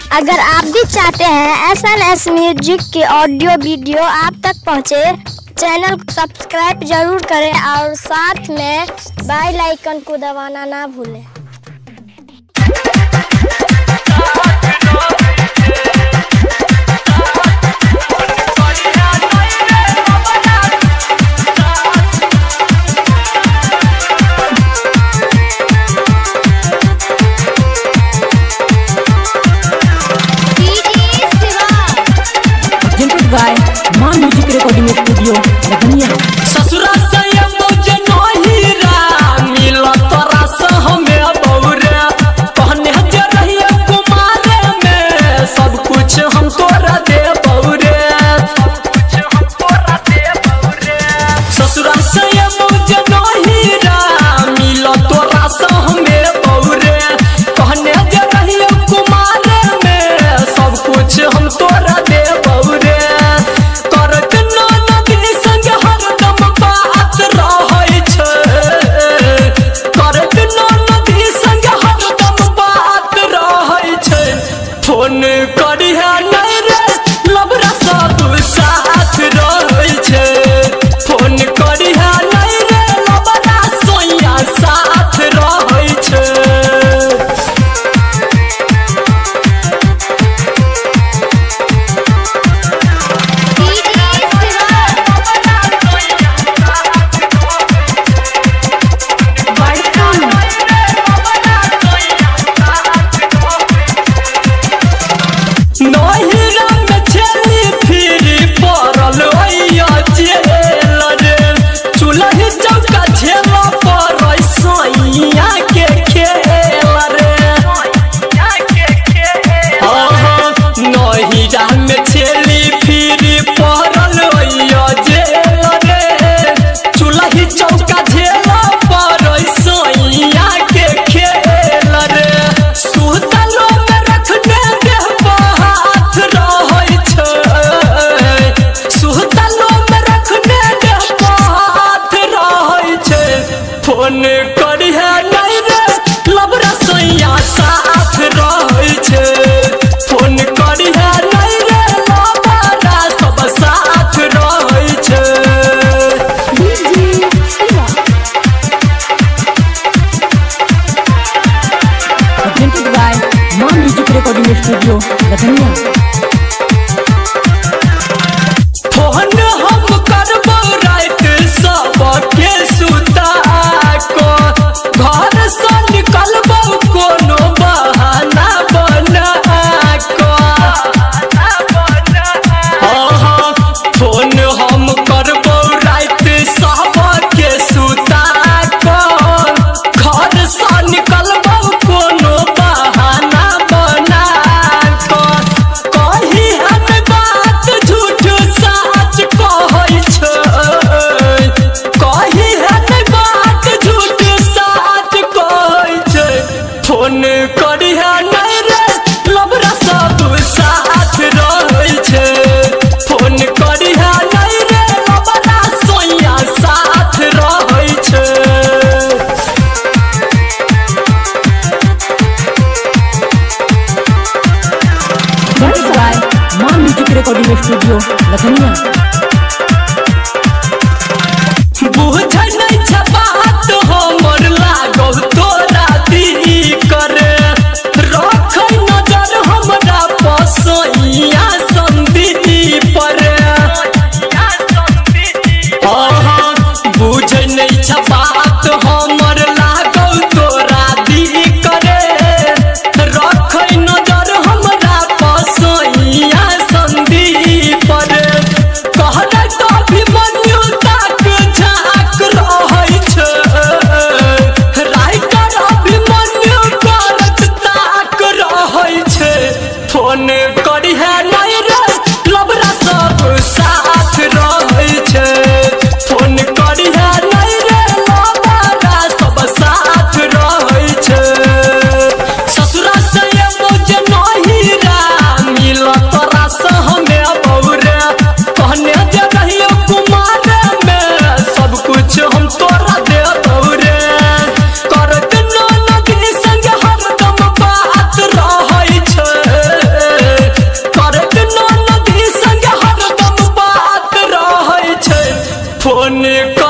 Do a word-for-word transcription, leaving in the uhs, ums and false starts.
अगर आप भी चाहते हैं एस एन एस म्यूजिक की ऑडियो वीडियो आप तक पहुंचे, चैनल को सब्सक्राइब जरूर करें और साथ में बेल आइकन को दबाना ना भूलें। मां म्यूजिक रिकॉर्डिंग स्टूडियो लखनिया। ससुरा से मुझे नहीं रा मिला तोरा से हमें बौरे कहने जे रहिए कुमारे में सब कुछ हम तोरा दे बौरे ससुरा से मुझे नहीं रा मिला तोरा से हमें बौरे कहने जे रहिए कुमारे में सब कुछ हम तोरा दे बौरे फोन करी है नहीं रे लबरा सब साथ रहे छे फोन करी है नहीं रे लबरा सोया साथ रहे छे फोन करी है नहीं रे लबरा सोया साथ रहे छे फोन करी है नहीं रे लबरा सब साथ रहे छे मां music recording studio Lakhaniya. Phone हम करबो रात सबके सुता को घर से निकलबो कोनो बहाना बना को हाँ फोन हम करबो रात सबके सुता को घर से निकलबो कोनो बहाना बना को कही हम बात झूठ सच कहै छै कही हम बात झूठ सच कहै छै फोन करी है नहीं रे लबरा सब साथ रहे छे फोन करी है नहीं रे लबरा सोया साथ रहे छे मां म्यूजिक रिकॉर्डिंग स्टूडियो लखनिया। बुझ नहीं छ बात हमर लागो तोरा दी करे रख नजर हमरा पसैया संदीदी पर हाँ बुझ नहीं छ बात हमर लागो तोरा दी करे रख नजर हमरा पसैया संदीदी पर फोन